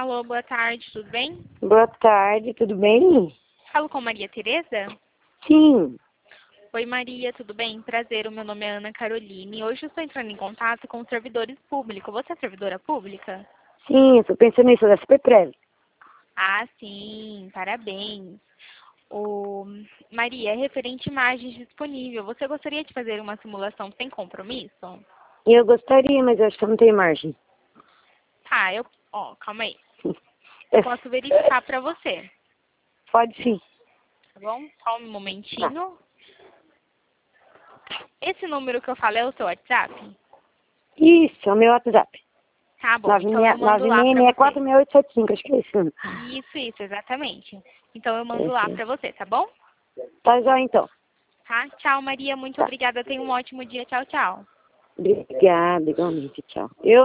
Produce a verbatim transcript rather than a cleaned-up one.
Alô, boa tarde, tudo bem? Boa tarde, tudo bem? Falo com Maria Tereza? Sim. Oi, Maria, tudo bem? Prazer, o meu nome é Ana Caroline. Hoje eu estou entrando em contato com os servidores públicos. Você é servidora pública? Sim, eu tô pensando nisso da Superprev. Ah, sim, parabéns. O... Maria, é referente a imagens disponível. Você gostaria de fazer uma simulação sem compromisso? Eu gostaria, mas eu acho que eu não tenho margem. Tá, eu... Ó, calma aí. Eu posso verificar para você, Pode sim. tá bom? Só um Tá. momentinho. Esse número que eu falei é o seu WhatsApp? Isso, é o meu WhatsApp. Tá bom, então eu mando lá pra nove seis seis quatro você. seis oito sete cinco, acho que é isso. Isso, isso, exatamente. Então eu mando lá Esse. pra você, tá bom? Tá já então. Tá? Tchau, Maria. Muito Tá. obrigada. Tenha um ótimo dia. Tchau, tchau. Obrigada, igualmente. Tchau. Eu